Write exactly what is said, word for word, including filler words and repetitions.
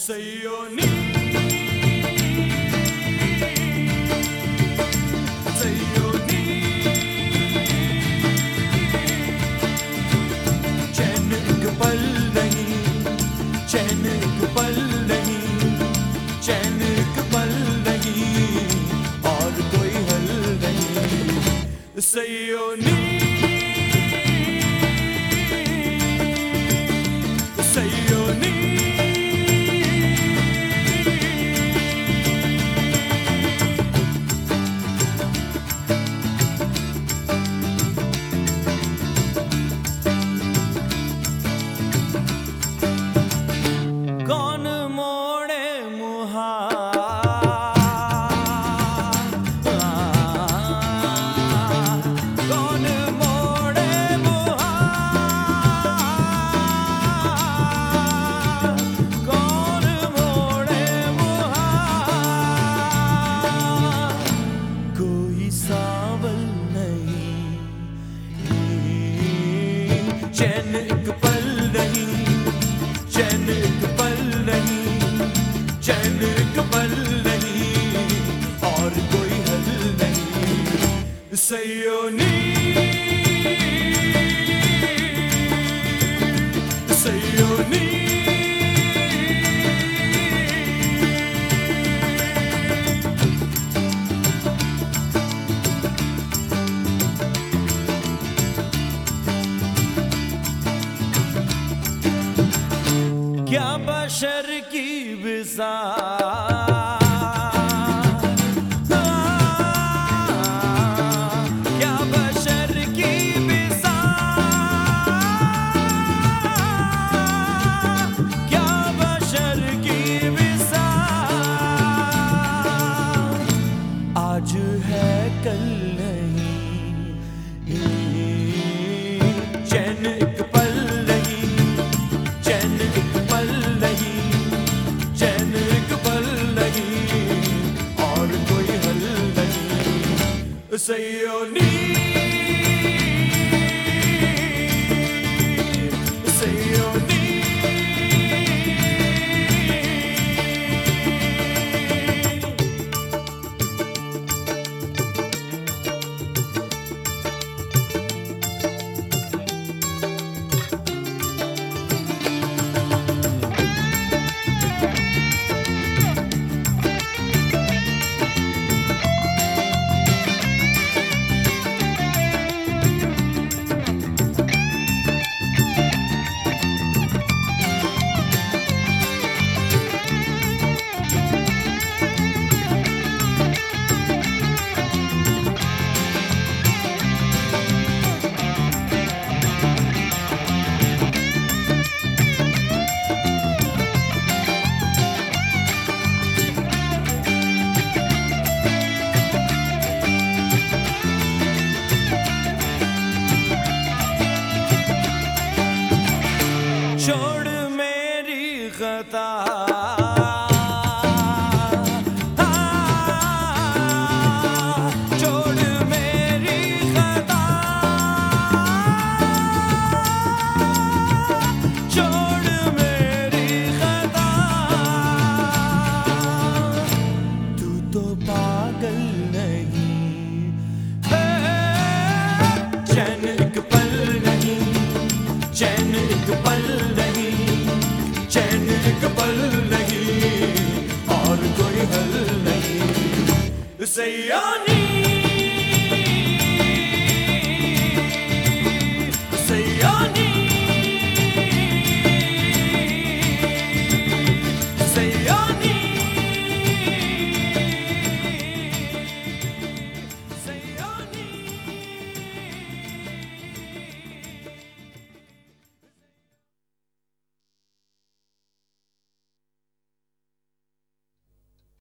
Sayoni, Sayoni, चैन एक पल नहीं, चैन एक पल नहीं, चैन एक पल नहीं, और कोई हल नहीं। Sayoni, Sayoni, कौन मोड़े मुहा, कौन मोड़े मुहा, कौन मोड़े मुहा, कोई सावल नहीं, चैन एक पल नहीं, चैन एक पल नहीं, चैन एक पल नहीं, और कोई हल नहीं। Sayoni, Sayoni, क्या बशर की बिसा, क्या बशर की बिसा, क्या बशर की बिसा, आज है कल नहीं, चैन एक पल नहीं, चैन एक पल नहीं, चैन एक पल नहीं, और कोई हल नहीं। Sayoni, Sayoni, छोड़ मेरी खता, छोड़ मेरी खता, छोड़ मेरी खता, तू तो पागल नहीं है, चैन एक पल नहीं, चैन एक पल नहीं, चैन एक पल नहीं, और कोई हल नहीं। Sayoni,